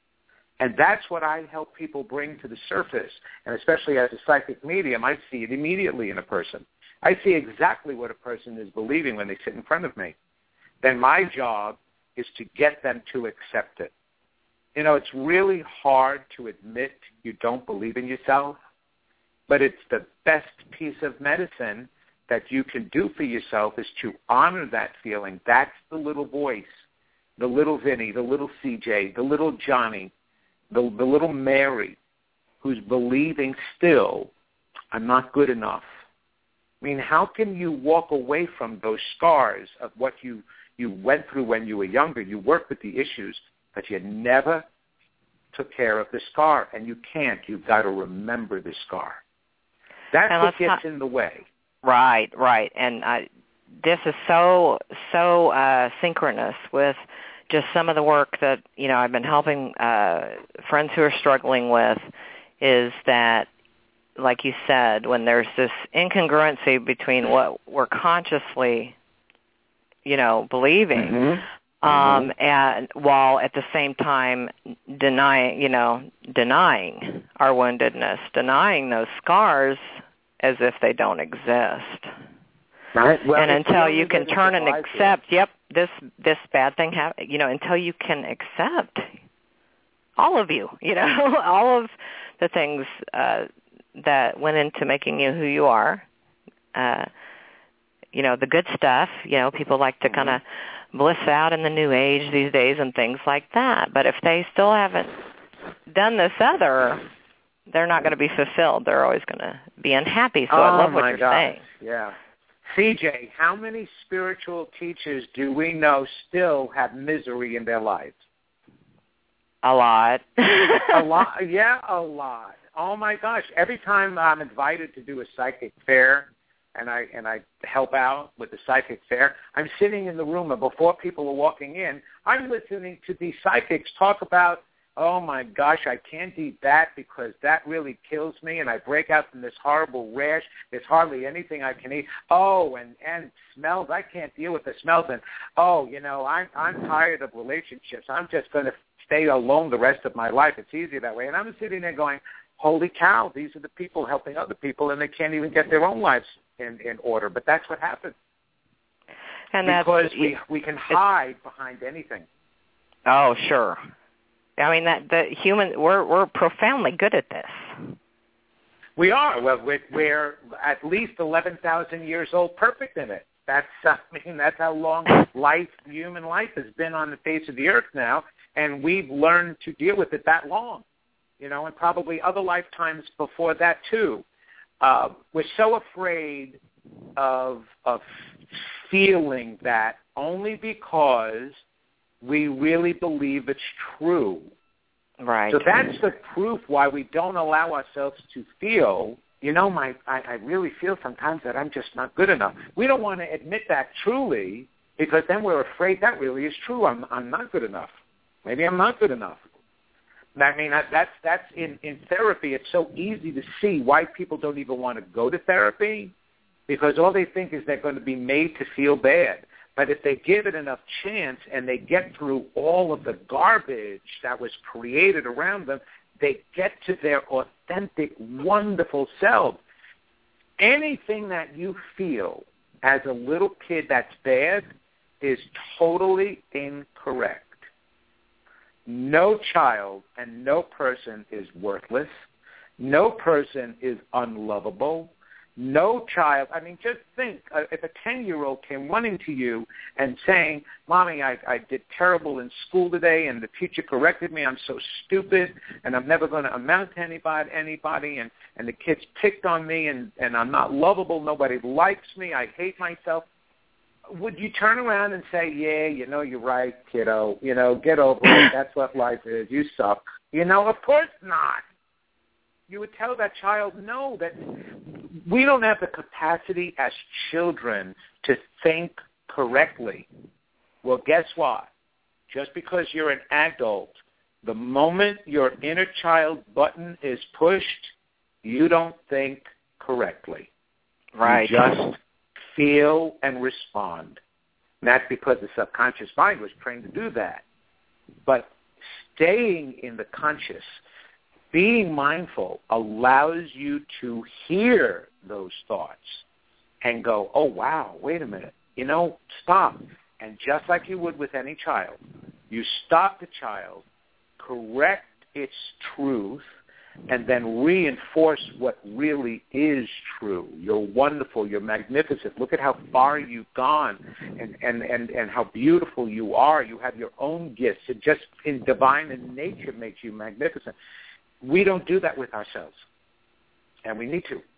And that's what I help people bring to the surface. And especially as a psychic medium, I see it immediately in a person. I see exactly what a person is believing when they sit in front of me. Then my job is to get them to accept it. You know, it's really hard to admit you don't believe in yourself, but it's the best piece of medicine that you can do for yourself is to honor that feeling. That's the little voice, the little Vinny, the little C J, the little Johnny, the, the little Mary, who's believing still, I'm not good enough. I mean, how can you walk away from those scars of what you, you went through when you were younger? You worked with the issues, but you never took care of the scar, and you can't. You've got to remember the scar. That's and what gets ta- in the way. Right, right. And I, this is so, so uh, synchronous with just some of the work that, you know, I've been helping uh, friends who are struggling with, is that, like you said, when there's this incongruency between what we're consciously, you know, believing, Mm-hmm. um, mm-hmm. and while at the same time denying, you know, denying our woundedness, denying those scars as if they don't exist. Right. Well, and until you can turn and it. accept, yep, this this bad thing happened, you know, until you can accept all of you, you know, all of the things uh, that went into making you who you are, uh, you know, the good stuff, you know, people like to mm-hmm. kind of bliss out in the new age these days and things like that. But if they still haven't done this other, they're not going to be fulfilled. They're always going to be unhappy. So oh, I love what my you're gosh. saying. Yeah. C J, how many spiritual teachers do we know still have misery in their lives? A lot. a lot. Yeah, a lot. Oh, my gosh. Every time I'm invited to do a psychic fair and I and I help out with the psychic fair, I'm sitting in the room, and before people are walking in, I'm listening to these psychics talk about, oh, my gosh, I can't eat that because that really kills me, and I break out from this horrible rash. There's hardly anything I can eat. Oh, and, and smells. I can't deal with the smells. And, oh, you know, I'm, I'm tired of relationships. I'm just going to stay alone the rest of my life. It's easier that way. And I'm sitting there going, holy cow, these are the people helping other people, and they can't even get their own lives in, in order. But that's what happens. And because that's, we, we can hide behind anything. Oh, sure. I mean, that the human we're we're profoundly good at this. We are. Well, we're, we're at least eleven thousand years old, perfect in it. That's I mean, that's how long life, human life, has been on the face of the earth now, and we've learned to deal with it that long. You know, and probably other lifetimes before that too. Uh, we're so afraid of of feeling that only because we really believe it's true. Right. So that's the proof why we don't allow ourselves to feel, you know, my I, I really feel sometimes that I'm just not good enough. We don't want to admit that truly because then we're afraid that really is true. I'm I'm not good enough. Maybe I'm not good enough. I mean, that's that's in, in therapy. It's so easy to see why people don't even want to go to therapy because all they think is they're going to be made to feel bad. But if they give it enough chance and they get through all of the garbage that was created around them, they get to their authentic, wonderful self. Anything that you feel as a little kid that's bad is totally incorrect. No child and no person is worthless. No person is unlovable. No child, I mean, just think, uh, if a ten-year-old came running to you and saying, Mommy, I, I did terrible in school today, and the teacher corrected me, I'm so stupid, and I'm never going to amount to anybody, anybody and, and the kids picked on me, and, and I'm not lovable, nobody likes me, I hate myself, would you turn around and say, yeah, you know, you're right, kiddo, you know, get over it, that's what life is, you suck? You know, of course not. You would tell that child, no, that we don't have the capacity as children to think correctly. Well, guess what? Just because you're an adult, the moment your inner child button is pushed, you don't think correctly. Right. You just feel and respond. And that's because the subconscious mind was trained to do that. But staying in the conscious, being mindful allows you to hear those thoughts and go, oh, wow, wait a minute, you know, stop. And just like you would with any child, you stop the child, correct its truth, and then reinforce what really is true. You're wonderful. You're magnificent. Look at how far you've gone and, and, and, and how beautiful you are. You have your own gifts. It just in divine and nature makes you magnificent. We don't do that with ourselves, and we need to.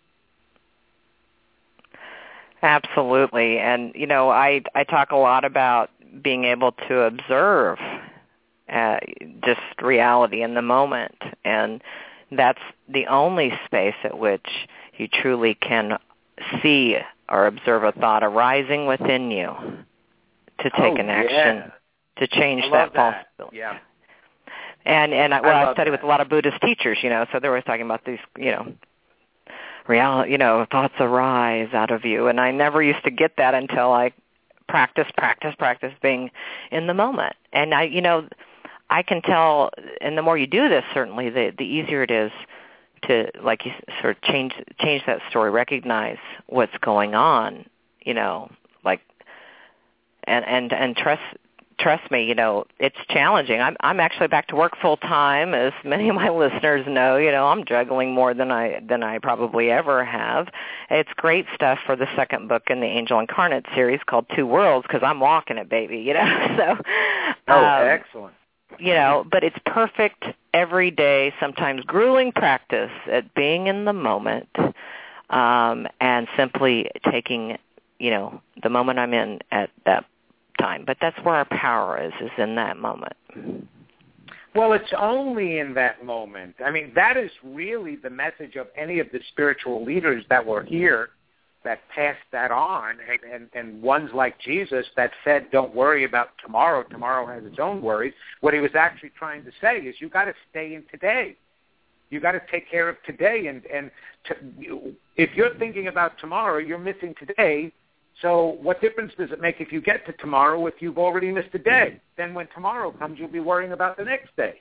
Absolutely. And, you know, I, I talk a lot about being able to observe uh, just reality in the moment, and that's the only space at which you truly can see or observe a thought arising within you to take oh, an action yeah. to change I that love that. false. Yeah. And and I, well, I, I study that. with a lot of Buddhist teachers, you know, so they're always talking about these, you know, reality, you know, thoughts arise out of you. And I never used to get that until I practice, practice, practice being in the moment. And I, you know, I can tell, and the more you do this, certainly, the the easier it is to, like you sort of change change that story, recognize what's going on, you know, like, and and and trust. Trust me, you know, it's challenging. I'm I'm actually back to work full time, as many of my listeners know. You know, I'm juggling more than I than I probably ever have. It's great stuff for the second book in the Angel Incarnate series called Two Worlds, because I'm walking it, baby. You know, so. Oh, um, excellent. You know, but it's perfect every day, sometimes grueling practice at being in the moment, um, and simply taking, you know, the moment I'm in at that time. But that's where our power is, is in that moment. Well, it's only in that moment. I mean, that is really the message of any of the spiritual leaders that were here that passed that on, and, and, and ones like Jesus that said, don't worry about tomorrow. Tomorrow has its own worries. What he was actually trying to say is you got to stay in today. You got to take care of today. And, and to, if you're thinking about tomorrow, you're missing today. So what difference does it make if you get to tomorrow if you've already missed a day? Then when tomorrow comes, you'll be worrying about the next day.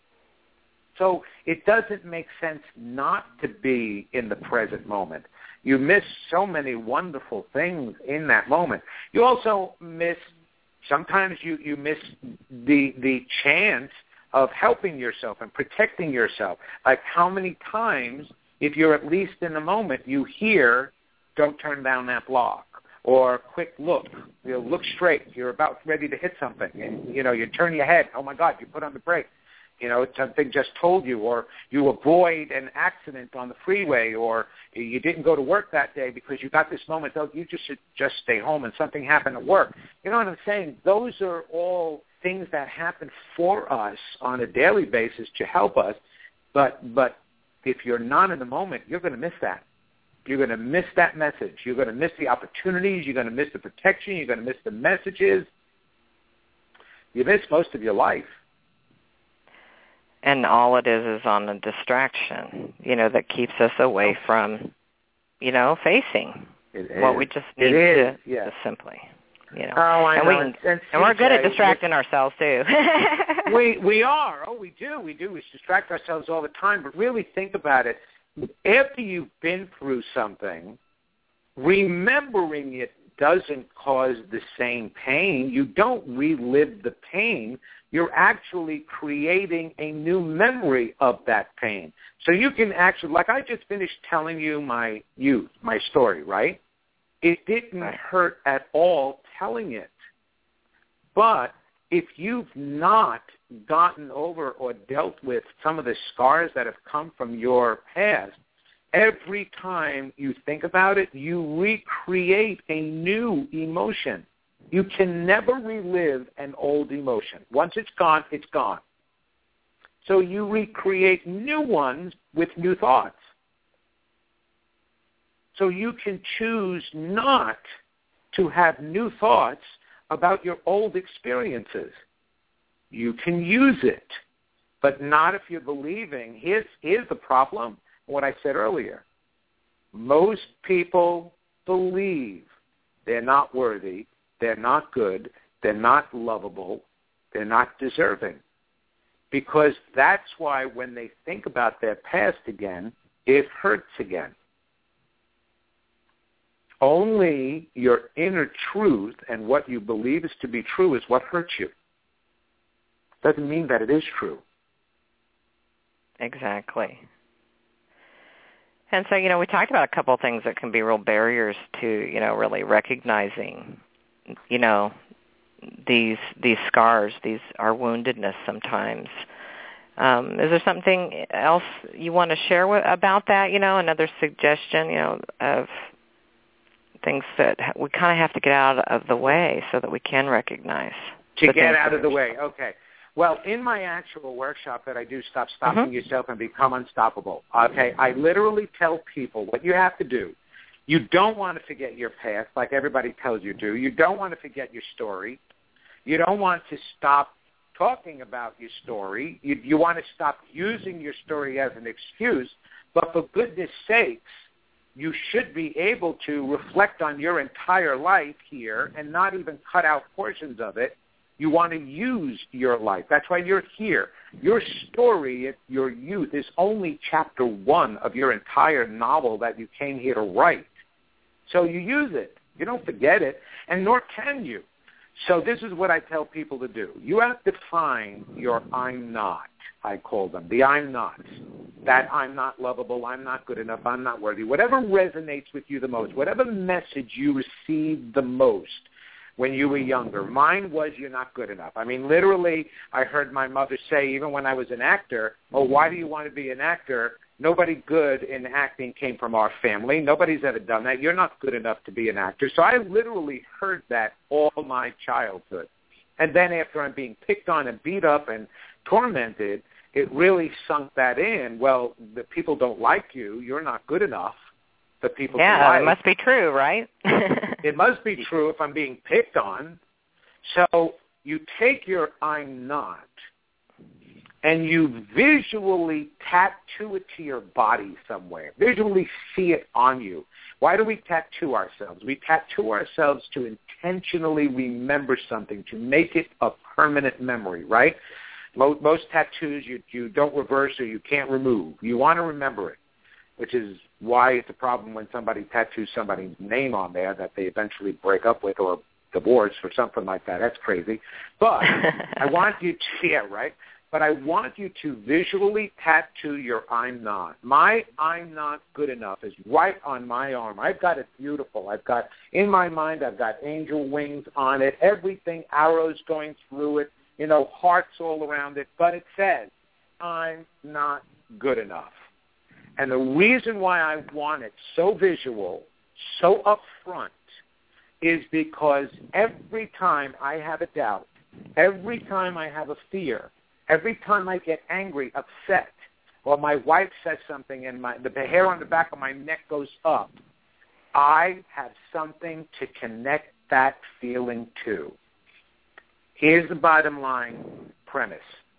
So it doesn't make sense not to be in the present moment. You miss so many wonderful things in that moment. You also miss, sometimes you, you miss the the chance of helping yourself and protecting yourself. Like how many times, if you're at least in the moment, you hear, don't turn down that block. Or quick look, you know, look straight. You're about ready to hit something, and you know you turn your head. Oh my God, you put on the brake. You know something just told you, or you avoid an accident on the freeway, or you didn't go to work that day because you got this moment. Oh, you just should just stay home, and something happened at work. You know what I'm saying? Those are all things that happen for us on a daily basis to help us. But but if you're not in the moment, you're going to miss that. You're going to miss that message. You're going to miss the opportunities. You're going to miss the protection. You're going to miss the messages. You miss most of your life. And all it is is on a distraction, you know, that keeps us away from, you know, facing what we just need to, yes. to simply, you know. Oh, I and know. We can, and, and we're good at distracting ourselves, too. we we are. Oh, we do. We do. We distract ourselves all the time. But really think about it. After you've been through something, remembering it doesn't cause the same pain. You don't relive the pain. You're actually creating a new memory of that pain. So you can actually, like I just finished telling you my youth, my story, right? It didn't right. hurt at all telling it. But if you've not gotten over or dealt with some of the scars that have come from your past, every time you think about it, you recreate a new emotion. You can never relive an old emotion. Once it's gone, it's gone. So you recreate new ones with new thoughts. So you can choose not to have new thoughts about your old experiences. You can use it, but not if you're believing. Here's, here's the problem, what I said earlier. Most people believe they're not worthy, they're not good, they're not lovable, they're not deserving. Because that's why when they think about their past again, it hurts again. Only your inner truth and what you believe is to be true is what hurts you. Doesn't mean that it is true. Exactly. And so, you know, we talked about a couple of things that can be real barriers to, you know, really recognizing, you know, these these scars, these our woundedness sometimes. Um, is there something else you want to share with, about that? You know, another suggestion, you know, of things that we kind of have to get out of the way so that we can recognize. To get out of the way, okay. Well, in my actual workshop that I do, Stop Stopping mm-hmm. Yourself and Become Unstoppable, okay, I literally tell people what you have to do. You don't want to forget your past like everybody tells you to. You don't want to forget your story. You don't want to stop talking about your story. You, you want to stop using your story as an excuse. But for goodness sakes, you should be able to reflect on your entire life here and not even cut out portions of it You want to use your life. That's why you're here. Your story, your youth, is only chapter one of your entire novel that you came here to write. So you use it. You don't forget it, and nor can you. So this is what I tell people to do. You have to find your I'm not, I call them, the I'm nots. That I'm not lovable, I'm not good enough, I'm not worthy. Whatever resonates with you the most, whatever message you received the most when you were younger. Mine was you're not good enough. I mean, literally, I heard my mother say, even when I was an actor, oh, why do you want to be an actor? Nobody good in acting came from our family. Nobody's ever done that. You're not good enough to be an actor. So I literally heard that all my childhood. And then after I'm being picked on and beat up and tormented, it really sunk that in. Well, the people don't like you. You're not good enough. The people yeah, like. it must be true, right? It must be true if I'm being picked on. So you take your I'm not and you visually tattoo it to your body somewhere. Visually see it on you. Why do we tattoo ourselves? We tattoo ourselves to intentionally remember something, to make it a permanent memory, right? Most, most tattoos you, you don't reverse or you can't remove. You want to remember it, which is why it's a problem when somebody tattoos somebody's name on there that they eventually break up with or divorce or something like that. That's crazy. But I want you to, yeah, right? But I want you to visually tattoo your I'm not. My I'm not good enough is right on my arm. I've got it beautiful. I've got, in my mind, I've got angel wings on it, everything, arrows going through it, you know, hearts all around it. But it says, I'm not good enough. And the reason why I want it so visual, so upfront, is because every time I have a doubt, every time I have a fear, every time I get angry, upset, or my wife says something and my, the hair on the back of my neck goes up, I have something to connect that feeling to. Here's the bottom line premise.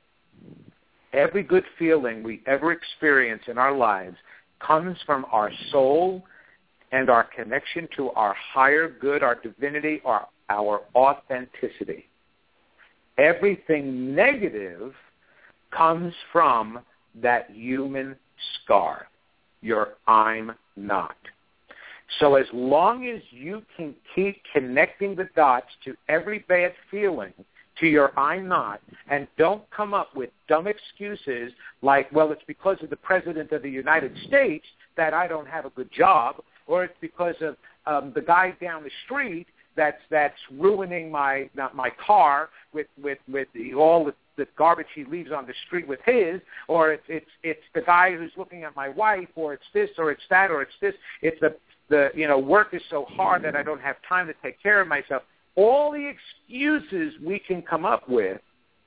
Every good feeling we ever experience in our lives comes from our soul and our connection to our higher good, our divinity, or our authenticity. Everything negative comes from that human scar, your I'm not. So as long as you can keep connecting the dots to every bad feeling, to your I'm not, and don't come up with dumb excuses like, well, it's because of the President of the United States that I don't have a good job, or it's because of um, the guy down the street that's that's ruining my not my car with with with the, all the, the garbage he leaves on the street with his, or it's it's it's the guy who's looking at my wife, or it's this, or it's that, or it's this. It's the the you know work is so hard that I don't have time to take care of myself. All the excuses we can come up with,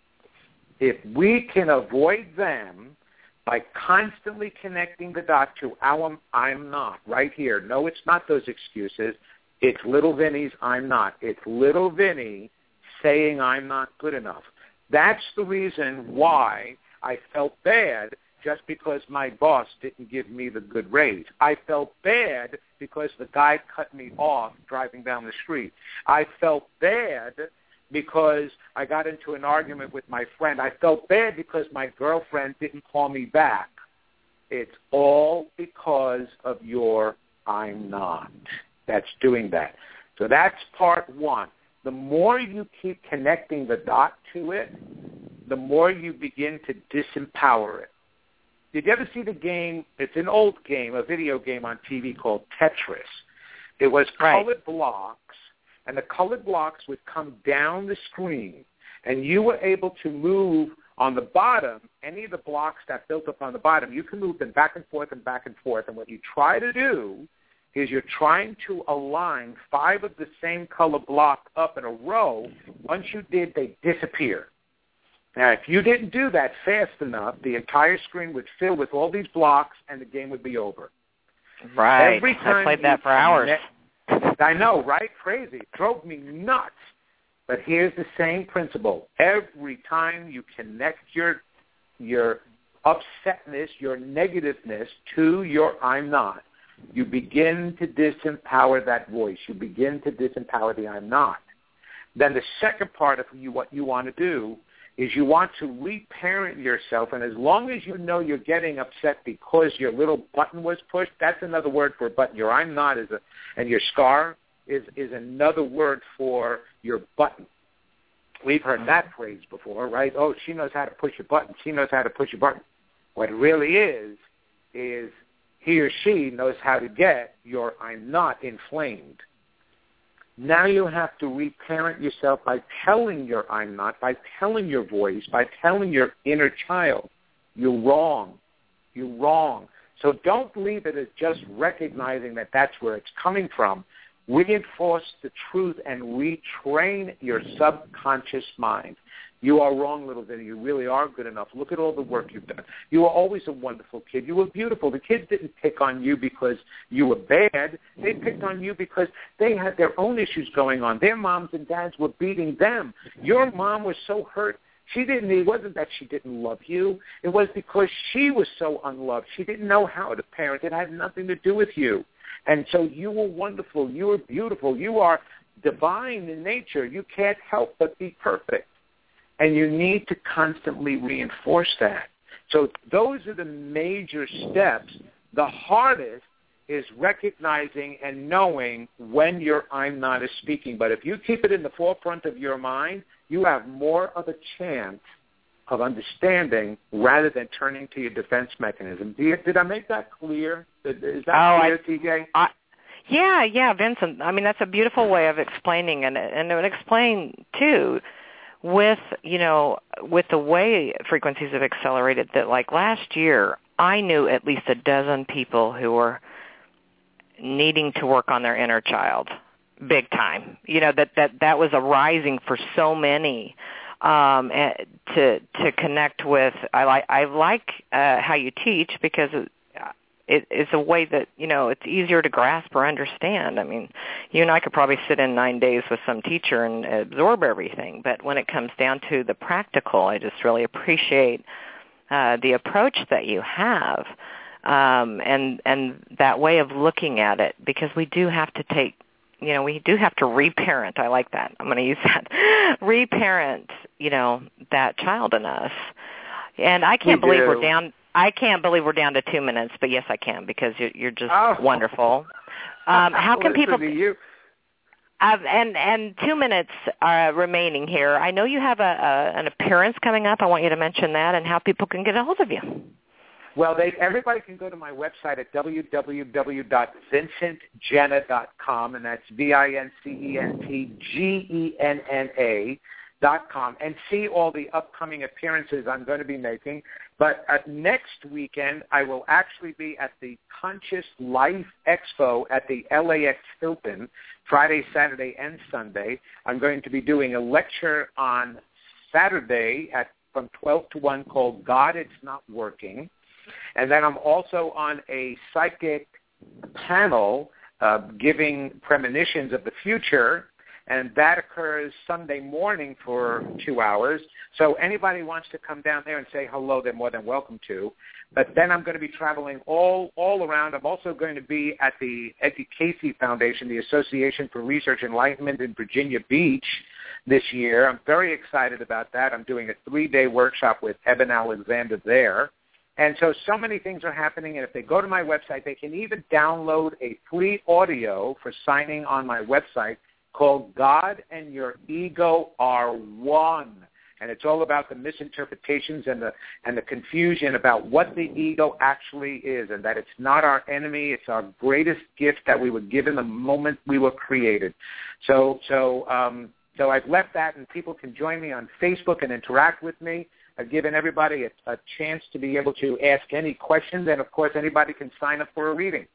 if we can avoid them by constantly connecting the dot to our I'm not right here. No, it's not those excuses. It's little Vinny's I'm not. It's little Vinny saying I'm not good enough. That's the reason why I felt bad just because my boss didn't give me the good raise. I felt bad because the guy cut me off driving down the street. I felt bad because I got into an argument with my friend. I felt bad because my girlfriend didn't call me back. It's all because of your I'm not. That's doing that. So that's part one. The more you keep connecting the dot to it, the more you begin to disempower it. Did you ever see the game? It's an old game, a video game on T V called Tetris. It was right. colored blocks, and the colored blocks would come down the screen, and you were able to move on the bottom, any of the blocks that built up on the bottom, you can move them back and forth and back and forth. And what you try to do is you're trying to align five of the same color block up in a row. Once you did, they disappear. Now, if you didn't do that fast enough, the entire screen would fill with all these blocks, and the game would be over. Right. Every time I played that for hours. Connect, I know, right? Crazy. It drove me nuts. But here's the same principle. Every time you connect your your upsetness, your negativeness to your I'm not, you begin to disempower that voice. You begin to disempower the I'm not. then the second part of you, what you want to do is you want to reparent yourself, and as long as you know you're getting upset because your little button was pushed, that's another word for a button. Your I'm not is a, and your scar is, is another word for your button. We've heard that phrase before, right? Oh, she knows how to push a button. She knows how to push a button. What it really is, is he or she knows how to get your I'm not inflamed. Now you have to reparent yourself by telling your I'm not, by telling your voice, by telling your inner child, you're wrong, you're wrong. So don't leave it as just recognizing that that's where it's coming from. Reinforce the truth and retrain your subconscious mind. You are wrong, little Vinny. You really are good enough. Look at all the work you've done. You were always a wonderful kid. You were beautiful. The kids didn't pick on you because you were bad. They picked on you because they had their own issues going on. Their moms and dads were beating them. Your mom was so hurt. She didn't, it wasn't that she didn't love you. It was because she was so unloved. She didn't know how to parent. It had nothing to do with you. And so you were wonderful. You were beautiful. You are divine in nature. You can't help but be perfect. And you need to constantly reinforce that. So those are the major steps. The hardest is recognizing and knowing when your I'm not is speaking. But if you keep it in the forefront of your mind, you have more of a chance of understanding rather than turning to your defense mechanism. Did, you, did I make that clear? Is that oh, clear, I, T J? I, yeah, yeah, Vincent. I mean, that's a beautiful way of explaining, and, and it would explain, too, with, you know, with the way frequencies have accelerated, that like last year, I knew at least a dozen people who were needing to work on their inner child big time. You know, that, that, that was arising for so many um, to to connect with. I like I like uh, how you teach because it, it, it's a way that, you know, it's easier to grasp or understand. I mean, you and I could probably sit in nine days with some teacher and absorb everything, but when it comes down to the practical, I just really appreciate uh, the approach that you have um, and and that way of looking at it, because we do have to take, you know, we do have to reparent. I like that. I'm going to use that. Reparent, you know, that child in us. And I can't we believe do. we're down. I can't believe we're down to two minutes, but yes, I can, because you're, you're just oh. wonderful. Um, how can people? You. Uh, and and two minutes uh, remaining here. I know you have a, a an appearance coming up. I want you to mention that and how people can get a hold of you. Well, they, everybody can go to my website at w w w dot vincent genna dot com, and that's V I N C E N T G E N N A dot com, and see all the upcoming appearances I'm going to be making. But uh, next weekend, I will actually be at the Conscious Life Expo at the L A X Hilton, Friday, Saturday, and Sunday. I'm going to be doing a lecture on Saturday at from twelve to one called God, It's Not Working. And then I'm also on a psychic panel uh, giving premonitions of the future, and that occurs Sunday morning for two hours. So anybody who wants to come down there and say hello, they're more than welcome to. But then I'm going to be traveling all, all around. I'm also going to be at the Edgar Cayce Foundation, the Association for Research Enlightenment in Virginia Beach this year. I'm very excited about that. I'm doing a three-day workshop with Eben Alexander there. And so, so many things are happening, and if they go to my website, they can even download a free audio for signing on my website called God and Your Ego Are One. And it's all about the misinterpretations and the and the confusion about what the ego actually is, and that it's not our enemy, it's our greatest gift that we were given the moment we were created. So, so, um, so I've left that, and people can join me on Facebook and interact with me. I've given everybody a, a chance to be able to ask any questions, and, of course, anybody can sign up for a reading.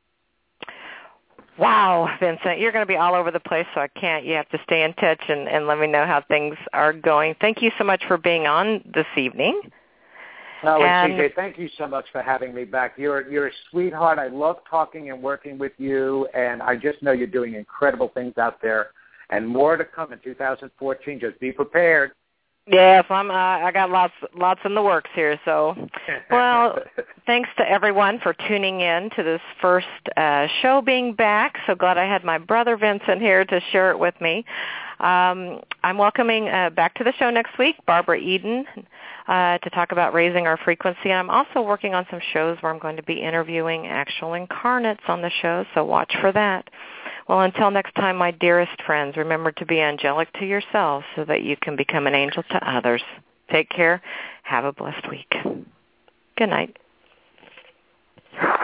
Wow, Vincent, you're going to be all over the place, so I can't. You have to stay in touch and, and let me know how things are going. Thank you so much for being on this evening. No, and T J, thank you so much for having me back. You're, you're a sweetheart. I love talking and working with you, and I just know you're doing incredible things out there, and more to come in two thousand fourteen. Just be prepared. Yes, I'm. Uh, I got lots, lots in the works here. So, well, thanks to everyone for tuning in to this first uh, show being back. So glad I had my brother Vincent here to share it with me. Um, I'm welcoming uh, back to the show next week Barbara Eden uh, to talk about raising our frequency. And I'm also working on some shows where I'm going to be interviewing actual incarnates on the show. So watch for that. Well, until next time, my dearest friends, remember to be angelic to yourselves so that you can become an angel to others. Take care. Have a blessed week. Good night.